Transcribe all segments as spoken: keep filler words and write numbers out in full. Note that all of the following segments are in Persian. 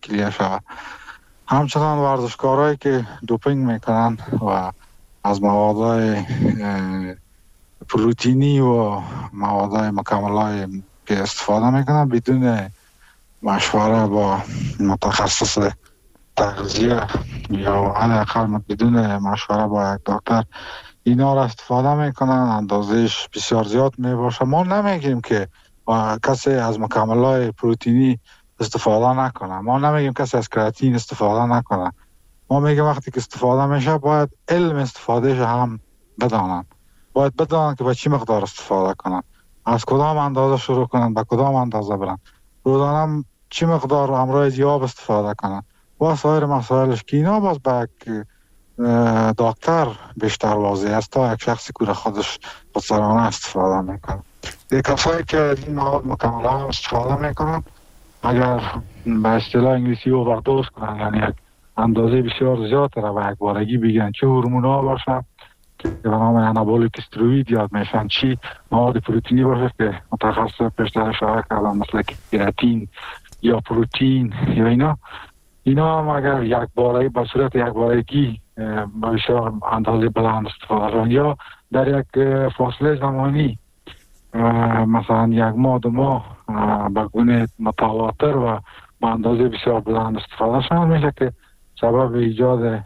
کلیه شود. همچنان ورزشکارایی که دوپینگ میکنن و از موادهای پروتئینی و موادهای مکمل‌های که استفاده میکنن بدون مشوره با متخصص تغذیه یا حداقل بدون مشوره با یک دکتر اینا را استفاده میکنن، اندازهش بسیار زیاد میباشه. ما نمیگیم که کسی از مکمل‌های پروتئینی استفاده نکنه، ما نمیگیم کسی از کراتین استفاده نکنه، ما میگیم وقتی که استفاده میشه باید علم استفادهش هم بدانن، باید بدانن که با چی مقدار استفاده کنن، از کدام اندازه شروع کنن، با کدام اندازه برن، روزانه چی مقدار امراض یاب استفاده کنن و سایر مسائلش که اینا باز با یک دکتر بیشتر واضح است تا یک شخصی که خودش خودسرانه استفاده میکنه. یک کسایی که از این مواد مکمل‌ها استفاده میکنن اگر به اصطلاح انگلیسی اووردوز کنن، یعنی یک اندازه بسیار زیاد را به یک بارگی بگیرن، چه هورمونا باشه که به نام آنابولیک استروئید یاد میشن، چی مواد پروتئینی باشه که متخصص پیشتر اشاره کردم مثل کراتین یا پروتئین یا اینا اینا هم اگر یک بارگی به صورت یک بارگی بسیار اندازه بلند استفاده کنن یا در یک فاصله زمانی مثلا یک ماه دو ماه به گونه متواتر و با اندازه بسیار بلند استفاده شدن میشه که سبب ایجاد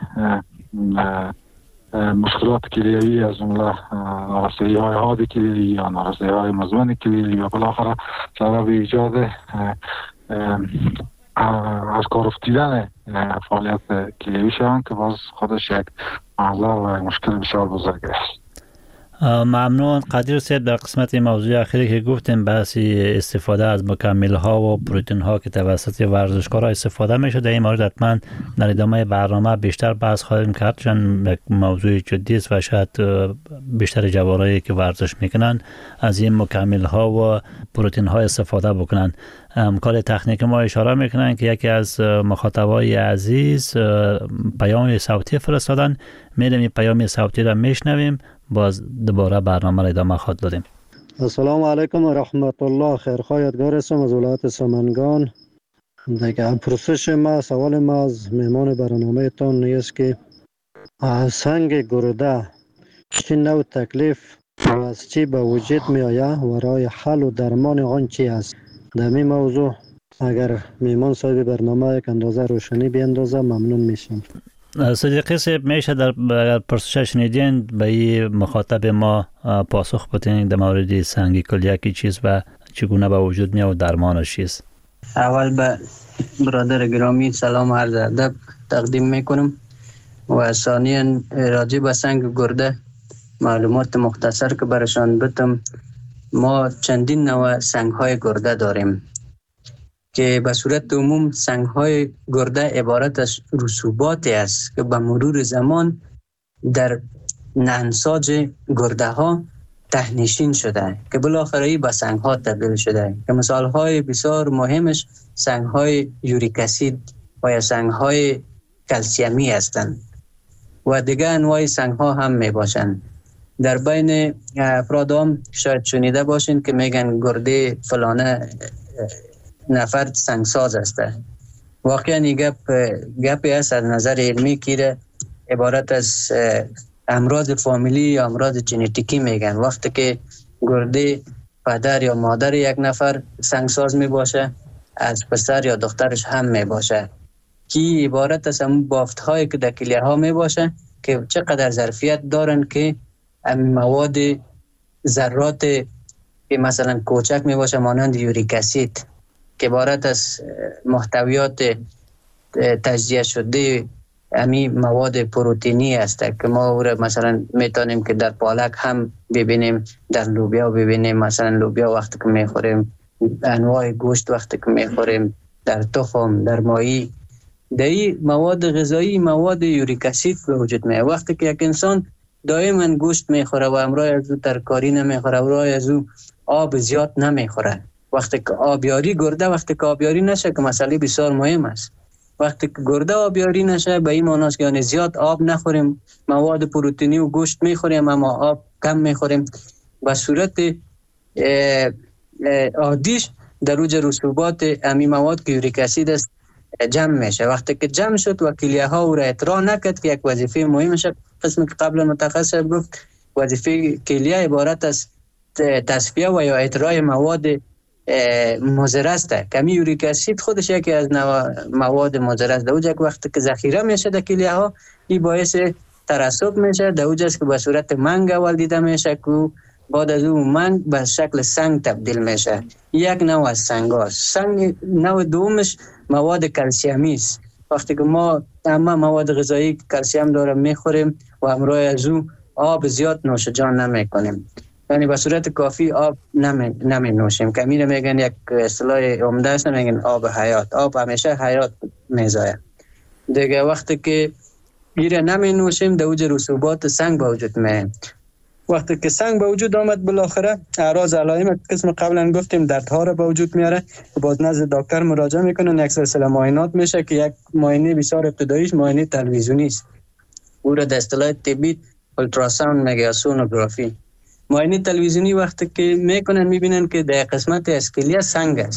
مشکلات کلیوی از جمله نارسایی های حاد کلیوی یا نارسایی های مزمن کلیوی و بالاخره سبب ایجاد از کار افتیدن فعالیت کلیوی شدن که باز خودش یک معضل و مشکل بسیار بزرگ است. ممنون قدیر صاحب. در قسمت موضوع اخیری که گفتیم بحثی استفاده از مکمل ها و پروتئین ها که توسط ورزشکارا استفاده میشه، در این مورد حتما در ادامه برنامه بیشتر بحث خواهیم کرد چون یک موضوع جدی است و شاید بیشتر جوانایی که ورزش میکنن از این مکمل ها و پروتئین ها استفاده بکنن. همکار تکنیک ما اشاره میکنن که یکی از مخاطبای عزیز پیام صوتی فرستادن، میریم این پیام صوتی را میشنویم باز دوباره برنامه را ادامه خواهد دادیم. السلام علیکم و رحمت الله. خیرخواه یادگار هستم از ولایت سمنگان. دیگه پرسش ما سوال ما از مهمان برنامه تان نیست که سنگ گرده چی نوع تکلیف و از چی به وجود می آید و راه حل و درمان آن چی است؟ در این موضوع اگر مهمان صاحب برنامه یک اندازه روشنی بیندازه ممنون میشم. صدیقی صاحب میشه در پرسش شنیدین به این مخاطب ما پاسخ بدین در مورد سنگ کلیه کی چیز و چگونه به وجود میاد و درمانش چیست؟ اول به برادر گرامی سلام و عرض ادب تقدیم میکنم و ثانیا راجع به سنگ گرده معلومات مختصر که برشان بدم. ما چندین نوع سنگ های گرده داریم که به صورت عموم سنگ های گرده عبارت از رسوباتی است که به مرور زمان در نهنساج گرده ها تهنشین شده که بالاخره به سنگ ها تبدیل شده که مثال های بسیار مهمش سنگ های یوریک اسید و یا سنگ های کلسیمی هستند و دیگه انواع سنگ ها هم می باشند. در بین افراد هم شاید شنیده باشین که میگن گرده فلانه نفر سنگساز است. واقعا این گپ گپی است از نظر علمی که عبارت از امراض فامیلی یا امراض ژنتیکی میگن. وقتی که گرده پدر یا مادر یک نفر سنگساز می باشه از پسر یا دخترش هم می باشه که عبارت از همون بافت هایی که در کلیه ها می باشه که چقدر ظرفیت دارن که مواد ذرات که مثلا کوچک می باشه مانند یوریک اسید که عبارت از محتویات تجزیه شده امی مواد پروتئینی است که ما او را مثلا میتونیم که در پالک هم ببینیم، در لوبیا ببینیم، مثلا لوبیا وقتی که میخوریم، انواع گوشت وقتی که میخوریم، در تخم، در ماهی، در این مواد غذایی مواد یوریک اسید به وجود میاد. وقتی که یک انسان دائما گوشت میخوره و امرای از او ترکاری نمیخوره و امرای از او آب زیاد نمیخوره، وقتی که آبیاری گرده وقتی که آبیاری نشه که مسئله بسیار مهم است، وقتی که گرده آبیاری نشه به این معنی است که یعنی زیاد آب نخوریم، مواد پروتئینی و گوشت میخوریم اما آب کم میخوریم، به صورت عادیش در اوج رسوبات امی مواد که یوریک اسید است جمع میشه. وقتی که جمع شد و کلیه ها او را اطراح نکرد که یک وظیفه مهمش، قسمی که قبلا متخصص گفت وظیفه کلیه عبارت از تصفیه و یا اطراح مواد مضر است. کمی یوریک اسید خودش یکی از مواد مضر است. در اونجا که وقتی که ذخیره میشه در کلیه ها، این باعث ترسب میشه. در اونجا که به صورت منگ اول دیده میشه که بعد از اون منگ به شکل سنگ تبدیل میشه. یک نوع از سنگ هاست. سنگ نوع دومش مواد کلسیمی است. وقتی که ما همه مواد غذایی کلسیم داره میخوریم و همراه از اون آب زیاد نوش جان نمیکنیم، یعنی به صورت کافی آب نمی, نمی نوشیم. کمی میگن یک اصطلاح عمده است، میگن آب حیات. آب همیشه حیات میزاید دیگه. وقتی که میره نمی نوشیم در اوج رسوبات سنگ به وجود میاد. وقتی که سنگ به وجود آمد بالاخره اعراض علائم قسم قبلا گفتیم دردها را به وجود میاره. باز نزد دکتر مراجعه میکنن، یک سلسله معاینات میشه که یک معاینه بسیار ابتداییش معاینه تلویزیونی است. او را در اصطلاح طبی اولتراساوند میگه، سونوگرافی. معاینه تلویزیونی وقتی که میکنن میبینن که در قسمت اسکلیا سنگ است.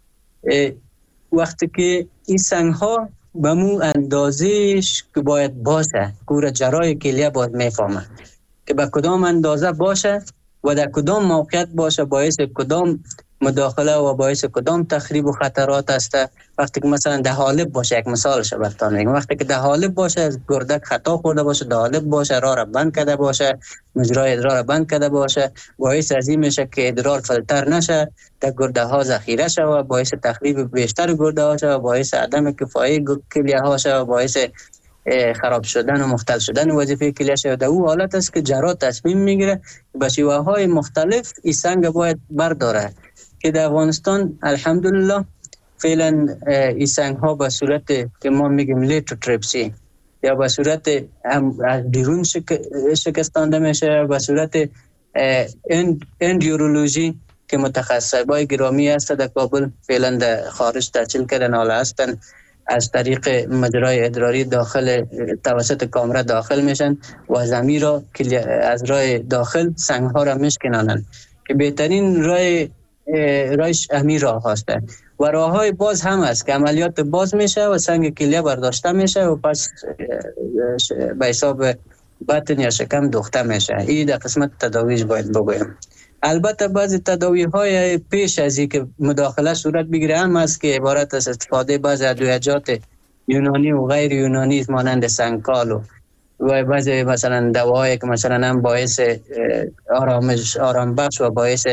وقتی که این سنگ ها به مو اندازهش که باید باشه، که جراح کلیه باید میفهمه که به کدام اندازه باشه و در کدام موقعیت باشه، باعث کدام مداخله و باعث کدام تخریب و خطرات است. وقتی که مثلا ده حالب باشه، یک مثالش براتون میگم، وقتی که ده حالب باشه، از گردک خطا خورده باشه، ده حالب باشه، راه را بند کرده باشه، مجرای ادرار را بند کرده باشه، باعث از این میشه که ادرار فلتر نشه، در گرده ها ذخیره شه و باعث تخریب بیشتر گرده ها شه و باعث عدم کفایی کلیه ها شه و باعث خراب شدن و مختل شدن وظیفه کلیه شه. در او حالت است که جراح تصمیم میگیره به شیوه های مختلف این سنگ باید برداره، که در افغانستان الحمدلله فعلا این سنگ ها به صورت که ما میگیم لیتوتریپسی یا به صورت از بیرون شک... شکستانده میشه، به صورت اند... اندیورولوژی که متخصص بای گرامی هست در کابل فعلا در خارج تحصیل کردن، حالا هستن از طریق مجرای ادراری داخل توسط کامره داخل میشن و زمین را از راه داخل سنگ ها را میشکنانن که بهترین راه رایش امی راه هسته و راه های باز هم هست که عملیات باز میشه و سنگ کلیه برداشته میشه و پس به حساب بطن یا شکم دوخته میشه. این در قسمت تداویش باید بگویم. البته بعضی تداوی های پیش از این که مداخله صورت بگیره هم هست که عبارت از استفاده بعضی ادویجات یونانی و غیر یونانی مانند سنگکال و بعضی مثلا دواهایی که مثلا هم باعث آرامش آرام بخش و باعث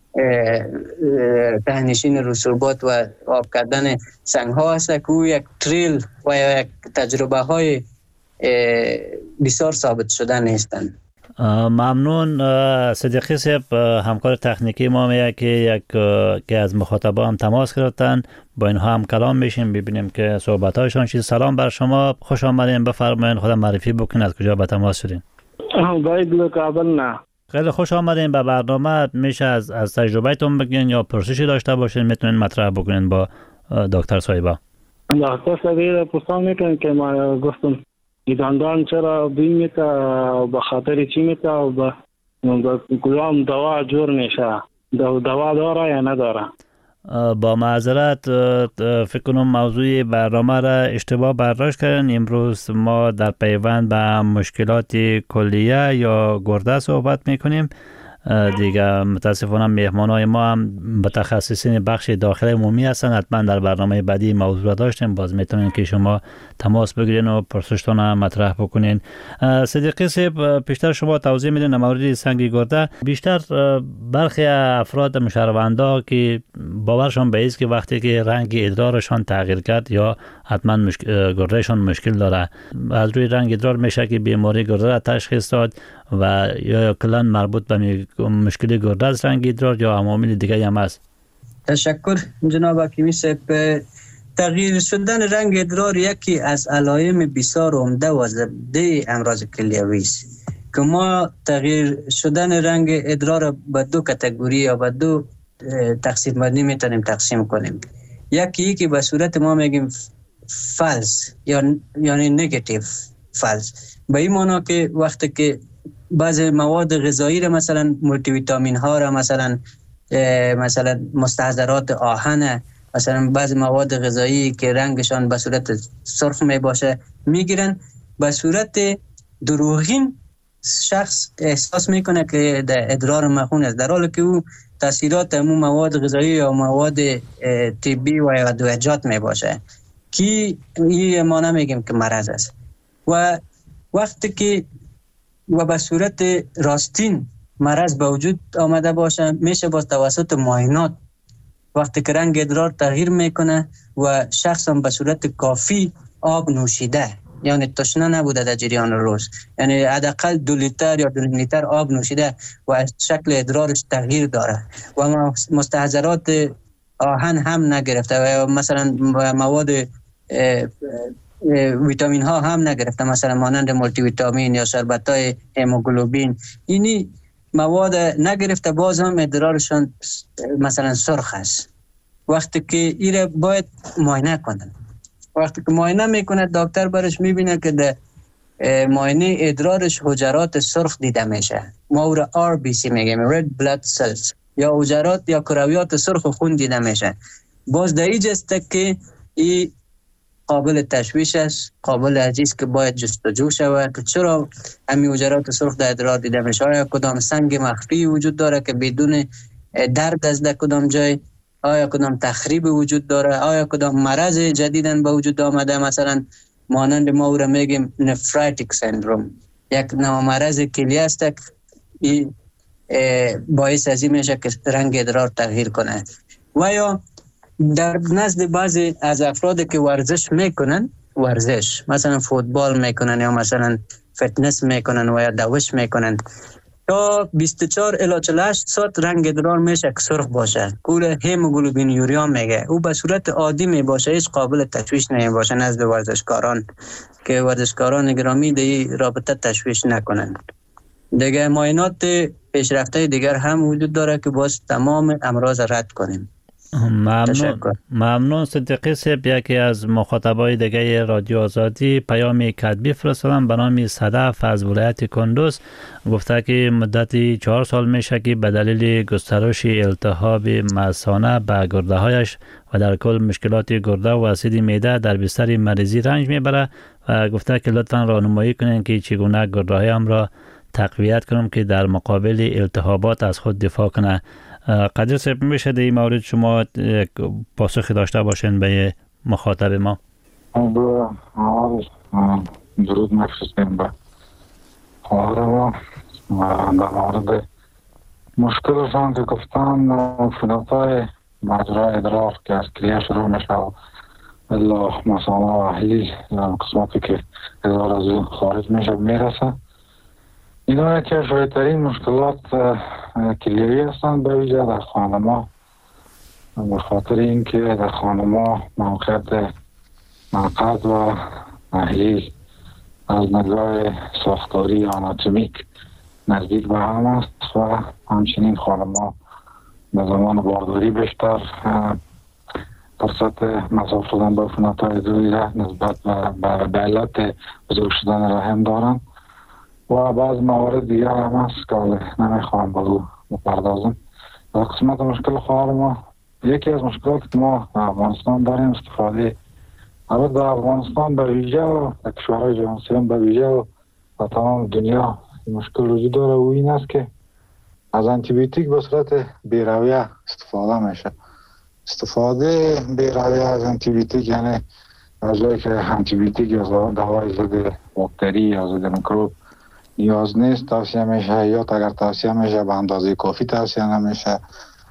تهنشین رسوبات و آب کردن سنگ ها هست که او یک تریل و یک تجربه های بسیار ثابت شده نیستند. ممنون. صدیقی صاحب همکار تکنیکی ما میگه که یک که از مخاطبا هم تماس گرفتن، با اینها هم کلام میشیم ببینیم که صحبت هایشان چیز. سلام بر شما، خوش آمدین، بفرمایید خودم معرفی بکنید از کجا به تماس شدین. باید کابل نه. خیلی خوش آمدین به برنامه. میشه از از تجربهتون بگین یا پرسشی داشته باشین میتونین مطرح بکنین با دکتر صاحبا. دکتر صاحب پرسان میکنن که ما گفتم دندان چرا بین میته و به خاطر چی میته و به کدام دوا جور میشه، دوا داره یا نداره؟ با معذرت فکر کنم موضوع برنامه را اشتباه برداشت کردن. امروز ما در پیوند به مشکلات کلیه یا گرده صحبت میکنیم دیگه. متاسفانه مهمانای ما هم متخصصین بخش داخل عمومی هستن، حتما در برنامه بعدی موضوع داشتیم، باز میتونین که شما تماس بگیرین و پرسشتون هم مطرح بکنین. صدیقی صاحب پیشتر شما توضیح میدین مورد سنگ گرده. بیشتر برخی افراد مشروندا که باورشون به است که وقتی که رنگ ادرارشان تغییر کرد یا حتما مشکل گردهشان مشکل داره، از روی رنگ ادرار میشه که بیماری گرده را تشخیص داد و یا کلا مربوط به مشکل گرده از رنگ ادرار یا عوامل دیگه هم است. تشکر جناب حکیمی صاحب. تغییر شدن رنگ ادرار یکی از علائم بسیار عمده و زبده امراض کلیوی است که ما تغییر شدن رنگ ادرار را به دو کاتگوری یا به دو تقسیم بندی میتونیم تقسیم کنیم. یکی که به صورت ما میگیم فالس یا یعنی نگاتیو فالس، به این معنی که وقتی که بعض مواد غذایی را مثلا مولتی ویتامین ها را مثلا مثلا مستحضرات آهن مثلا بعض مواد غذایی که رنگشان به صورت سرخ می باشه میگیرن، به صورت دروغین شخص احساس میکنه که در ادرار مخون است، در حالی که او تاثیرات امون مواد غذایی یا مواد طبی و ادویجات می باشه که این ما نمیگیم که مرض است. و وقتی که و به صورت راستین مرض به وجود آمده باشه، میشه با توسط معاینات وقتی که رنگ ادرار تغییر میکنه و شخص هم به صورت کافی آب نوشیده، یعنی تشنه نبوده در جریان روز، یعنی حداقل دو لیتر یا دو نیم لیتر آب نوشیده و شکل ادرارش تغییر داره و مستحضرات آهن هم نگرفته و مثلا مواد ویتامین ها هم نگرفته، مثلا مانند مولتی ویتامین یا شربت های هموگلوبین، اینی مواد نگرفته، باز هم ادرارشان مثلا سرخ است. وقتی که ایره باید معاینه کنن، وقتی که معاینه میکنه دکتر برش میبینه که در معاینه ادرارش حجرات سرخ دیده میشه، ما او را آر بی سی میگیم، red blood cells، یا حجرات یا کرویات سرخ خون دیده میشه. باز در اینجاست که این قابل تشویش است، قابل عزیز که باید جستجو شود که چرا همین حجرات سرخ در ادرار دیده میشه، آیا کدام سنگ مخفی وجود داره که بدون درد از در کدام جای، آیا کدام تخریب وجود داره، آیا کدام مرض جدیدن به وجود آمده، مثلا مانند ما او را میگیم نفراتیک سندروم، یک نوع مرض کلیه است که باعث ازی میشه که رنگ ادرار تغییر کنه. و یا در نزد بعضی از افراد که ورزش میکنن، ورزش مثلا فوتبال میکنن یا مثلا فتنس میکنن و یا دوش میکنن، تا بیست و چهار الی چهل و هشت ساعت رنگ ادرار میشه که سرخ باشه، کور هموگلوبین یوریا میگه، او به صورت عادی می باشه، هیچ قابل تشویش نمی باشه نزد ورزشکاران، که ورزشکاران گرامی در رابطه تشویش نکنن. دیگه معاینات پیشرفته دیگر هم وجود داره که باز تمام امراض رد کنیم. ممنون ممنون صدیقی صاحب. یکی از مخاطبای دیگه رادیو آزادی پیامی کتبی فرستادن به نام صدف از ولایت کندوز، گفته که مدتی چهار سال میشه که به دلیل گسترش التهاب مثانه به گرده هایش و در کل مشکلات گرده و اسید معده در بستر مریضی رنج میبره و گفته که لطفا راهنمایی کنین که چگونه گرده هایم را تقویت کنم که در مقابل التهابات از خود دفاع کنه. قدیر صاحب میشه در این مورد شما یک پاسخی داشته باشین به مخاطب ما؟ با درود مفرستیم به خواهر ما در مورد مشکلشان که گفتن فلاتای مجرای ادرار که از کلیه شروع میشه و الا مثانه و حلیل قسمتی که ادرار از اون خارج میشه میرسه، اینا یکی از شایدترین مشکلات کلیوی هستند به ویژه در خانما، به خاطر اینکه در خانما موقعیت مقعد و محلیل از نگاه ساختاری آناتومیک نزدیک به هم است و همچنین خانما به زمان بارداری بیشتر فرصت مصاب شدن با عفونت‌های دوری نسبت به علت بزرگ شدن رحم دارند و بعض موارد دیگر هم هست که نمیخوام با او بپردازم. در قسمت مشکل خواهر ما، یکی از مشکلات که ما در افغانستان داریم استفاده، البته در افغانستان به ویژه و در کشورهای جهان سوم به ویژه و در تمام دنیا مشکل وجود داره و این است که از آنتی بیوتیک به صورت بی‌رویه استفاده میشه. استفاده بی‌رویه از آنتی بیوتیک یعنی از جایی که آنتی بیوتیک یا دوای ضد باکتری یا ضد میکروب نیاز نیست توصیه میشه، یا اگر توصیه میشه به اندازه کافی توصیه نمیشه.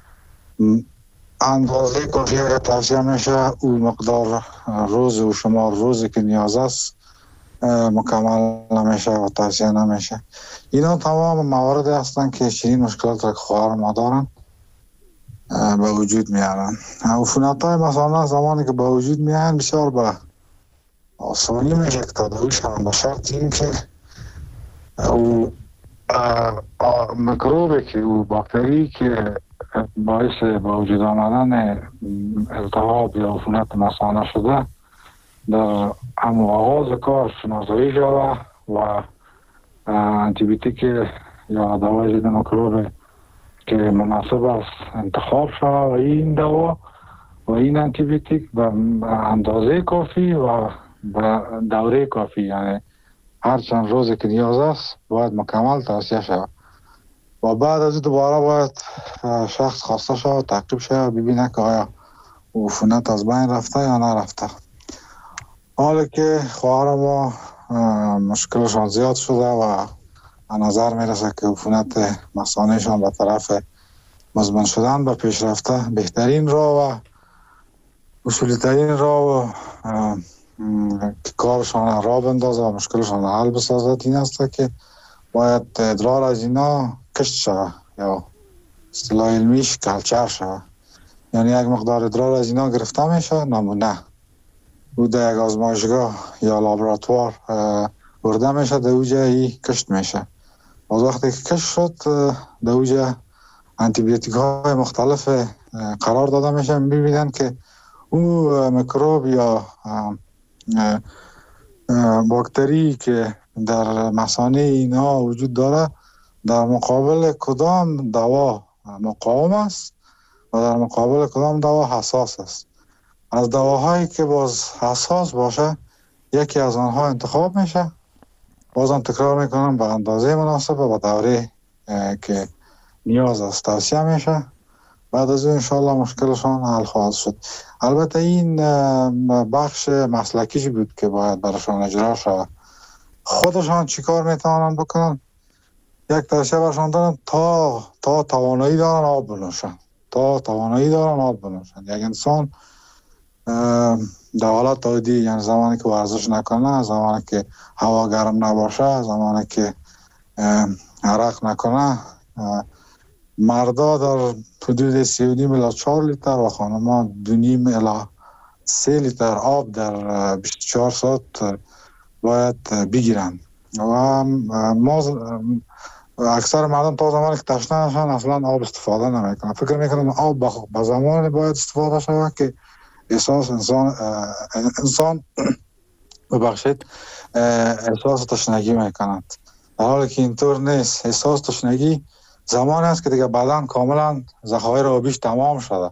اندازه کافی اگر توصیه میشه او مقدار روز و شمار روزی که نیاز است مکمل نمیشه و توصیه نمیشه. اینا تمام مواردی هستند که چنین مشکلات را که خواهر ما دارن به وجود میارن. عفونت‌های مثلا زمانی که به وجود میان بسیار به آسانی میشه که تداوی شوند، به شرط این که او میکروبی که او باکتری که باعث به وجود آمدن التهاب یا عفونت مثانه شده در همون آغاز کار شناسایی شده و آنتی بیوتیک یا دوای ضد میکروب که مناسب است انتخاب شده و این دوا و این انتیبیوتیک به اندازه کافی و به دوره کافی، یعنی هر چند روزی که نیاز است باید مکمل توصیه شود و بعد از دوباره باید شخص خواسته شود تعقیب شود ببینه که آیا عفونت از بین رفته یا نرفته. حالا که خواهر ما مشکلشان زیاد شده و به نظر میرسه که عفونت مثانهشان به طرف مزمن شدن به پیش رفته، بهترین راه و اصولی ترین راه و که کارشان را بندازه و مشکلشان حل بسازد این است که باید ادرار از اینا کشت شود یا اصطلاح علمیش کلچر شود، یعنی یک مقدار ادرار از اینا گرفته میشه، نمونه او در یک آزمایشگاه یا لابراتوار برده میشه، در اوجه ای کشت میشه. از وقتی که کشت شد در اوجه انتیبیوتیک های مختلف قرار داده میشه، میبینن که او میکروب یا باکتری که در مثانه اینا وجود داره در مقابل کدام دوا مقاوم است و در مقابل کدام دوا حساس است. از دواهایی که باز حساس باشه یکی از آنها انتخاب میشه، بازم تکرار میکنم به اندازه مناسب و به دوره که نیاز است توصیه میشه. بعد از اون انشاءالله مشکلشان حل خواهد شد. البته این بخش مسلکیش بود که باید براشان اجرا شود. خودشان چیکار میتوانن بکنن؟ یک توصیه براشان دارن تا تا توانایی دارن آب بنوشن، تا توانایی دارن آب بنوشن. یک انسان در حالت عادی، یعنی زمانی که ورزش نکنه، زمانی که هوا گرم نباشه، زمانی که عرق نکنه، مردا در حدود سی و نیم الی چهار لیتر و خانما دو نیم الی سه لیتر آب در بیست و چهار ساعت باید بگیرن و ما اکثر مردم تا زمانی که تشنه نشن اصلا آب استفاده نمیکنن. فکر میکنن آب به زمانی باید استفاده شود که احساس انسان انسان ببخشید احساس تشنگی میکنند، در حالی که اینطور نیست. احساس تشنگی زمانی است که دیگه بدن کاملا ذخایر آبیش تمام شده.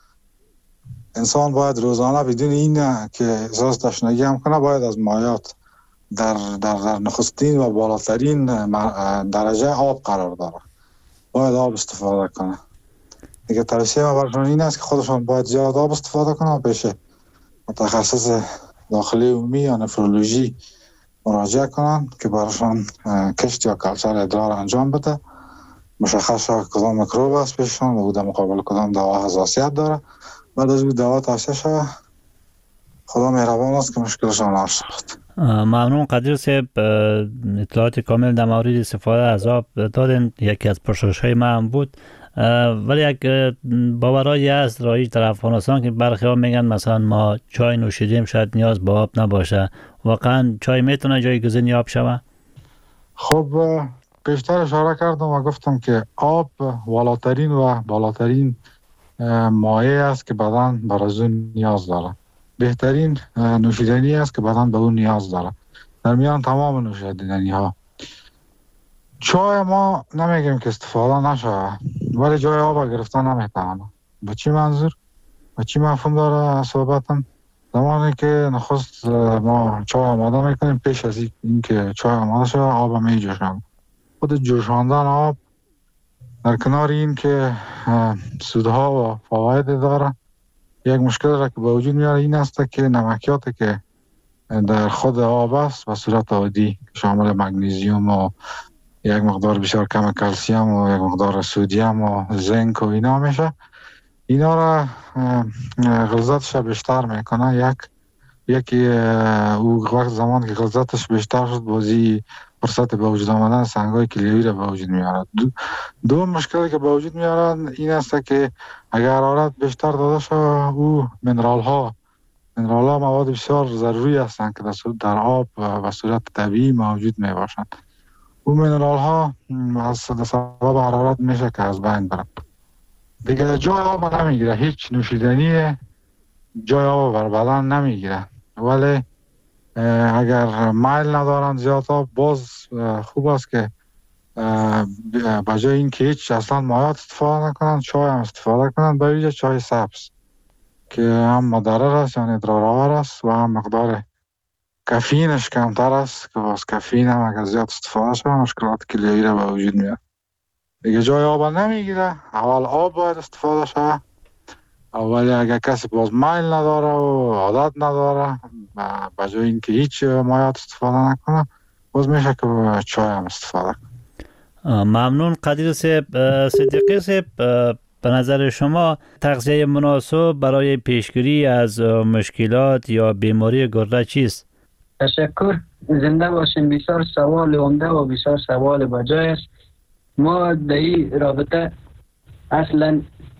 انسان باید روزانه بدون این که احساس تشنگی هم کنه باید از مایات در, در, در نخستین و بالاترین درجه آب قرار داره، باید آب استفاده کنه. دیگه توصیه ما برشان این است که خودشان باید زیاد آب استفاده کنه و پیش متخصص داخلی عمومی یا نفرولوژی مراجعه کنن که برشان کشت یا کلچر ادرار انجام بده، مشخص شود کدام میکروب است پیششان و او در مقابل کدام دوا حساسیت داره. بعد از او دوا توصیه شود. خدا مهربان است که مشکلشان حل شود. ممنون قدیر صاحب، اطلاعات کامل در مورد استفاده از آب دادن. یکی از پرسش‌های من هم بود، ولی یک باورایی هست رایج در افغانستان که برخی ها میگن مثلا ما چای نوشیدیم شاید نیاز به آب نباشه. واقعا چای میتونه جایگزین آب شود؟ خب پیشتر اشاره کردم و گفتم که آب والاترین و بالاترین مایع است که بدن بر از اون نیاز داره. بهترین نوشیدنی است که بدن به اون نیاز داره در میان تمام نوشیدنی ها. چای ما نمیگیم که استفاده نشه، ولی جای آب گرفتن نمیتونه. به چی منظور؟ به چی مفهوم داره صحبتم؟ زمانی که نخست ما چای آماده میکنیم، پیش از این که چای آماده شده آب میجوشیم. خود جوشاندن آب در کنار این که سودها و فواید داره، یک مشکل را که به وجود میاره این است که نمکیاتی که در خود آب است به صورت عادی شامل مگنیزیوم و یک مقدار بسیار کم کلسیم و یک مقدار سودیم و زنک و اینا میشه، اینا را غلظتش بیشتر میکنه. یک یکی او وقت زمان که غلظتش بیشتر شد بازی فرصت به وجود آمدن سنگای کلیویی را به وجود میارد. دو, دو مشکلی که به وجود میارد این است که اگر حرارت بیشتر داده شد او منرال ها منرال ها مواد بسیار ضروری هستند که در آب و صورت طبیعی موجود می باشند. او منرال ها از سبب حرارت میشه که از بین برند. دیگه جای آب نمیگیره، هیچ نوشیدنی جای آب بر بدن نمیگیره. ولی اگر میل ندارن زیاد آب، باز خوب است که بجای این که هیچ اصلا مایات استفاده نکنن، چای هم استفاده کنن، به ویژه چای سبز که هم مضر است یعنی ادرارآور است و هم مقدار کافینش کمتر است که باز کافین هم اگر زیاد استفاده شده مشکلات کلیوی را به وجود میاد. دیگه جای آب نمیگیره. اول آب باید استفاده شده، اولی اگر کسی باز میل نداره و عادت نداره به جای اینکه هیچ مایات استفاده نکنه باز میشه که چای هم استفاده کنه. ممنون قدیر صاحب. صدیقی صاحب، به نظر شما تغذیه مناسب برای پیشگیری از مشکلات یا بیماری گرده چیست؟ تشکر. زنده باشین. بسیار سوال عمده و بسیار سوال بجای است. ما در این رابطه اصلا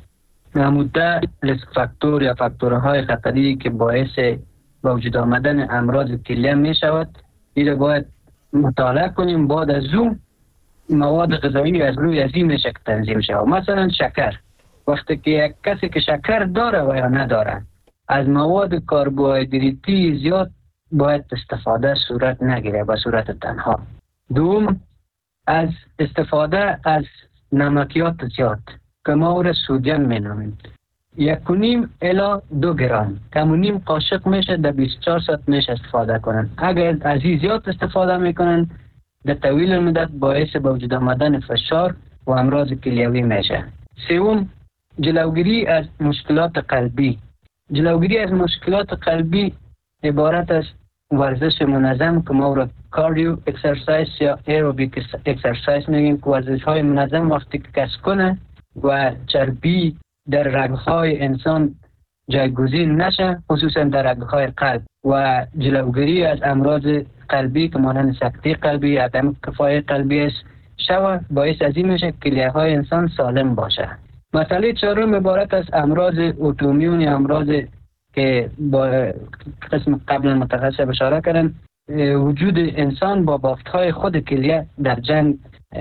نموده ریسک فاکتور یا فاکتورهای خطری که باعث به وجود آمدن امراض کلیه می شود این را باید مطالعه کنیم. بعد از اون مواد غذایی از روی از این میشه که تنظیم شود. مثلا شکر، وقتی که یک کسی که شکر داره و یا نداره از مواد کربوهیدراتی زیاد باید استفاده صورت نگیره به صورت تنها. دوم، از استفاده از نمکیات زیاد که ما او را سودیم می نامیم، یک و نیم الی دو گرم کم و نیم قاشق میشه در بیست و چهار ساعت میشه استفاده کنن. اگر از این زیاد استفاده میکنن در طویل مدت باعث به وجود آمدن فشار و امراض کلیوی میشه. سوم، جلوگیری از مشکلات قلبی. جلوگیری از مشکلات قلبی عبارت از ورزش منظم که ما را کاردیو اکسرسایز یا ایروبیک اکسرسایز میگیم، که ورزش های منظم وقتی که کس کنه و چربی در رگهای انسان جایگزین نشه، خصوصا در رگهای قلب، و جلوگیری از امراض قلبی که مانند سکته قلبی، عدم کفای قلبی است شود، باعث از این میشه کلیه های انسان سالم باشه. مسئله چهارم عبارت از امراض اتومیون یا امراض که با قسم قبل متخصص اشاره کردن، وجود انسان با بافت‌های خود کلیه در جنگ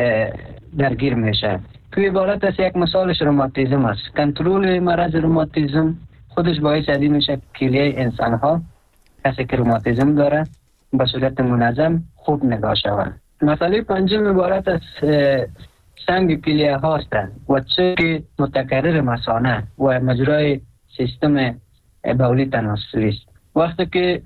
درگیر میشه. توی عبارت از یک مثالش روماتیسم است. کنترل مرض روماتیسم خودش باعث از این میشه کلیه انسان ها، کسی که روماتیسم داره، به صورت منظم خوب نگاه شود. مسئله پنجم عبارت از سنگ کلیه هاست و چه متکرر مثانه و مجرای سیستم بولی تناسلی است. وقتی که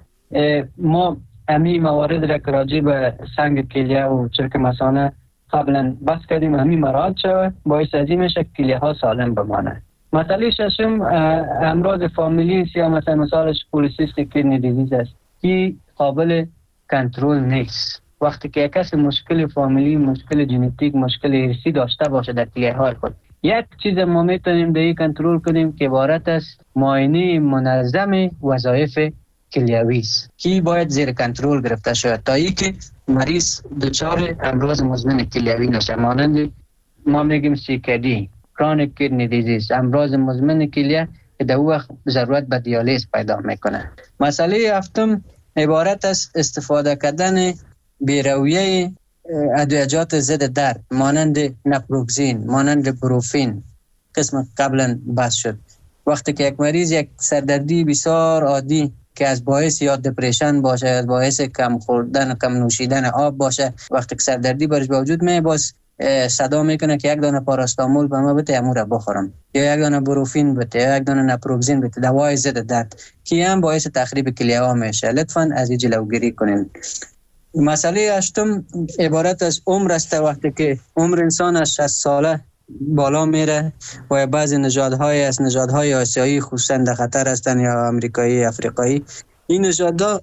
ما امی موارد را که راجع به سنگ کلیه و چرک مثانه قبلا بس کردیم امی مراحل شود، باعث از این میشه کلیه ها سالم بمانه. مسئله ششم امراض فامیلی است یا مثلا مثالش پولیسیستیک کدنی دیزیز است. این قابل کنترل نیست. وقتی که کسی مشکل فامیلی، مشکل ژنتیک، مشکل ارثی داشته باشه در کلیه های خود، یک چیز ما میتونیم دیگه کنترل کنیم که عبارت است معاینه منظم وظایف کلیوی است که باید زیر کنترل گرفته شود تا اینکه مریض دچار امراض مزمن کلیوی نشه، مانند ما میگیم سی کی دی، کرونیک کدنی دیزیز، امراض مزمن کلیه که در وقت ضرورت به دیالیز پیدا میکنه. مسئله هفتم عبارت است استفاده کردن بیرویه ادویجات ضد درد مانند نپروکسین، مانند بروفین، قسم قبلا بحث شد. وقتی که یک مریض یک سردردی بسیار عادی که از باعث یا دپرشن باشه، از باعث کم خوردن و کم نوشیدن آب باشه، وقتی که سردردی برش به وجود میاد باز صدا میکنه که یک دانه پاراستامول به ما بده امو را بخورم، یا یک دانه بروفین بده، یا یک دانه نپروکسین بده، دوای ضد درد که هم باعث تخریب کلیه ها میشه. لطفاً از این جلوگیری کنیم. مسئله هشتم عبارت از عمر است. وقتی که عمر انسان از شصت ساله بالا میره و بعضی نژادهای از نژادهای آسیایی خصوصا در خطر هستند یا امریکایی، افریقایی، این نژادها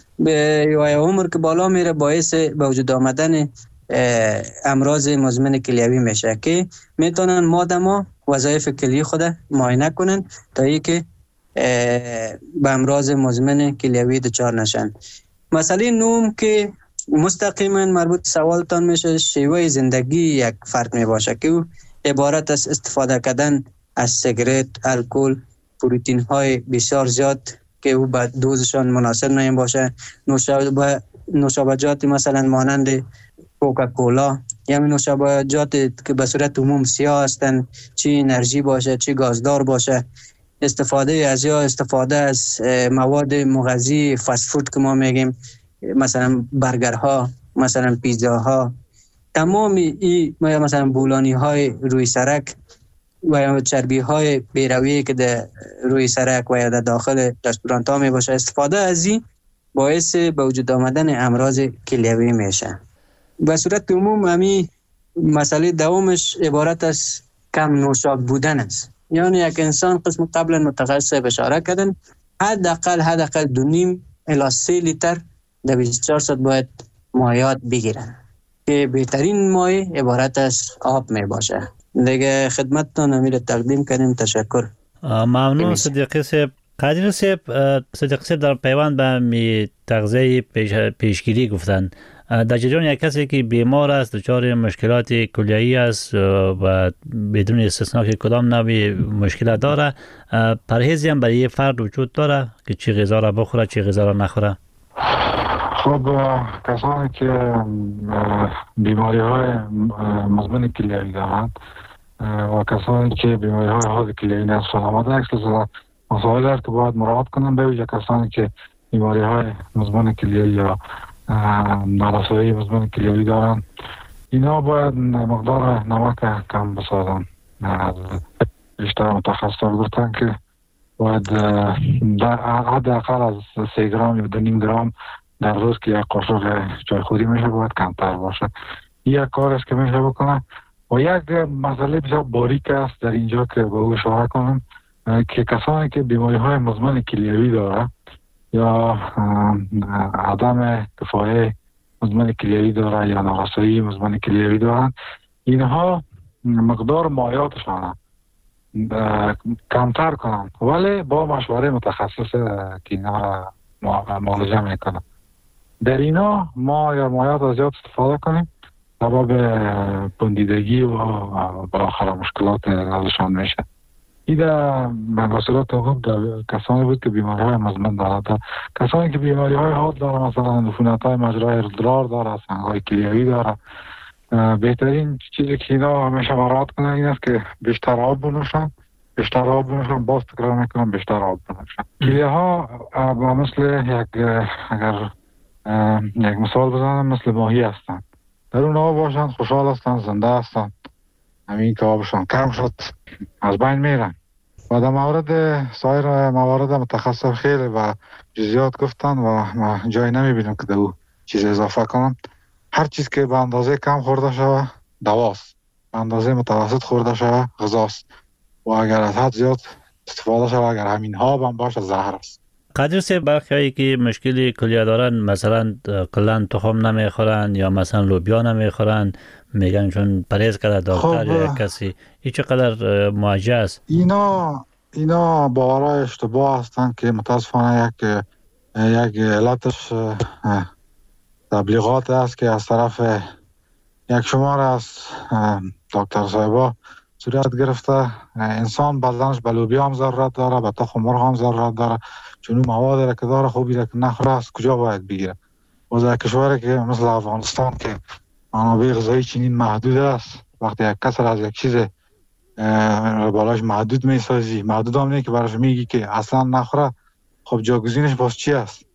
به عمر که بالا میره باعث به وجود آمدن امراض مزمن کلیوی میشه که میتونن مادما وظایف کلیه خود معاینه کنن تا اینکه به امراض مزمن کلیوی دچار نشن. مسئله نهم که مستقیما مربوط سوالتان میشه، شیوه زندگی یک فرد می باشه که عبارت از استفاده کردن از سیگرت، الکل، پروتئین های بسیار زیاد که او به دوزشان مناسب نمی باشه، نوشابجات مثلا مانند کوکاکولا یا نوشابجات که به صورت عموم سیاه هستند، چی انرژی باشه چی گازدار باشه، استفاده از یا استفاده از مواد مغذی فست فود که ما میگیم، مثلا برگرها، مثلا پیزاها، تمام این مثلا بولانی های روی سرک و چربی های بیرویی که در روی سرک و یا در داخل رستوران ها می باشه، استفاده از این باعث به وجود آمدن امراض کلیوی میشه. به صورت عموم همین مسئله دومش عبارت از کم نوشابه بودن است. یعنی یک انسان قسم قبلا متخصص اشاره کردن حداقل حداقل دو نیم الی سه لیتر در بیست و چهار ساعت باید مایعات بگیرن که بهترین مایع عبارت از آب می باشه. دیگه خدمتتون امیر تقدیم کردیم. تشکر. ممنون صدیقی صاحب. قادر صاحب، صدیقی صاحب در پیوند به می تغذیه پیش پیشگیری گفتن. در جریان یک کسی که بیمار است، دچار مشکلات کلیوی است و بدون استثنا که کدام نوع مشکلات داره، پرهیزی هم برای فرد وجود داره که چی غذا را بخوره چی غذا را نخوره؟ خب کسانی که بیماری های مزمن کلیوی دارند و کسانی که بیماری های حاد کلیوی نصف آمده اکثر مسائل هست که باید مراعات کنن، به ویژه کسانی که بیماری های مزمن کلیوی یا نارسایی مزمن کلیوی دارن، اینا باید مقدار نمک کم بسازن. بیشتر متخصص گفتن که باید در حداقل از سه گرم یا دو نیم گرم در روز که یک قاشق چایخوری میشه باید کمتر باشه. یک کار است که میشه بکنن. و یک مسئله بسیار باریک است در اینجا که به او اشاره کنم که کسانی که بیماری های مزمن کلیوی داره یا عدم کفایه مزمن کلیوی داره یا نارسایی مزمن کلیوی دارن، اینها مقدار مایعاتشان کمتر کنن، ولی با مشوره متخصص که اینا معالجه میکنن. در اینا ما یا مایعات از زیاد استفاده کنیم سبب بندیدگی و بالاخره مشکلات ازشان میشه. این در مباصرات عموم در کسانی بود که بیماری های مزمن دارد. کسانی که بیماری های حاد داره، مثلا عفونت های مجرای ادرار داره، سنگ های کلیوی داره، بهترین چیزی که اینا همیشه مراعات کنن این است که بیشتر آب بنوشن. بیشتر آب بنوشن، باز تکرار میکنم بیشتر آب بنوشن. کلیه ها مثل یک اگر یک مثال بزنم مثل ماهی هستن، در اون آب باشن خوشحال هستن، زنده هستن. همین که آبشان کم شد از بین میرن. و در مورد سایر موارد متخصص خیلی و جزئیات گفتن و ما جای نمیبینم که در او چیز اضافه کنم. هر چیز که به اندازه کم خورده شوه دواست، به اندازه متوسط خورده شوه غذاست و اگر از حد زیاد استفاده شوه، اگر همین ها هم باشه زهر است. قادر صاحب، برخی که مشکلی کلیه دارن مثلا کلا تخم نمیخورن یا مثلا لوبیا نمیخورن، میگن چون پرهیز کرده دکتر یا کسی، این چقدر مواجه است؟ اینا اینا باورهای اشتباه هستن که متاسفانه یک یک علتش تبلیغات است که از طرف یک شمار از دکتر صاحبا صورت گرفته. انسان بدنش به لوبیا هم ضرورت داره، به تخم مرغ هم ضرورت داره، چون اون مواد را که داره خوبی را که نخوره از کجا باید بگیره؟ و در کشوری که مثل افغانستان که منابع غذایی چنین محدود است، وقتی یک کس از یک چیز بالاش محدود میسازی، محدود هم نه که براش میگی که اصلا نخوره، خب جاگزینش باز چی است؟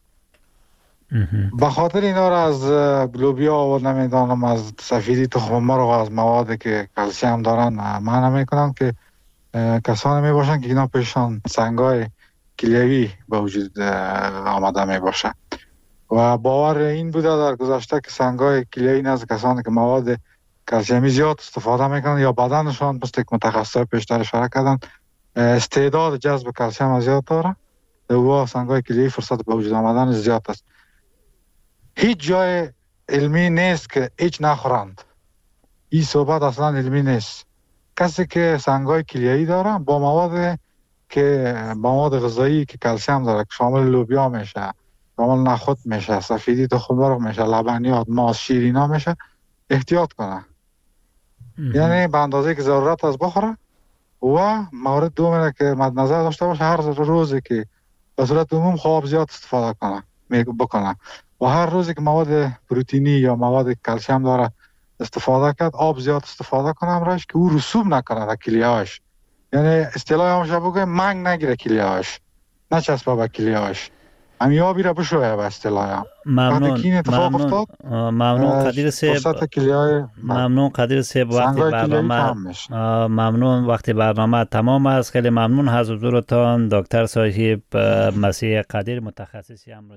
به خاطر اینا را از لوبیا و نمیدانم از سفیدی تخم مرغ و از مواد که کلسیم دارن منع میکنن که کسانی می باشن که اینا پیشان سنگای کلیوی به وجود آمده می باشه. و باور این بوده در گذشته که سنگای کلیوی نزد کسانی که مواد کلسیمی زیاد استفاده میکنن یا بدنشان مثل که متخصص پیشتر اشاره کردن استعداد جذب کلسیم زیاد داره، و سنگای کلیوی فرصت به وجود آمدن زیاد است. هیچ جای علمی نیست که هیچ نخورند. این صحبت اصلا علمی نیست. کسی که سنگای کلیوی داره با مواد که با مواد غذایی که کلسیم داره که شامل لوبیا میشه، شامل نخود میشه، سفیدی تخم مرغ میشه، لبنیات، ماست، شیر اینا میشه، احتیاط کنه. یعنی به اندازه که ضرورت است بخوره. و مورد دوم که مد نظر داشته باشه هر روزی که به صورت عموم خواب زیاد استفاده کنه بکنه و هر روزی که مواد پروتئینی یا مواد کلسیم داره استفاده کرد آب زیاد استفاده کنه امرش که او رسوب نکنه در کلیه‌اش. یعنی اصطلاح همش بگه منگ نگیره کلیه‌اش، نچسبه به کلیه‌اش. همین آبی را بشویه به اصطلاح. ممنون وقتی که این اتفاق ممنون افتاد آه، ممنون قدیر صاحب. فرصت کلیای ممنون قدیر صاحب. وقتی سنگای کلیایی برنامه تمام میشه. آه، ممنون وقتی برنامه تمام است. خیلی ممنون از حضورتان دکتر صاحب مسیح قدیر، متخصصی امراض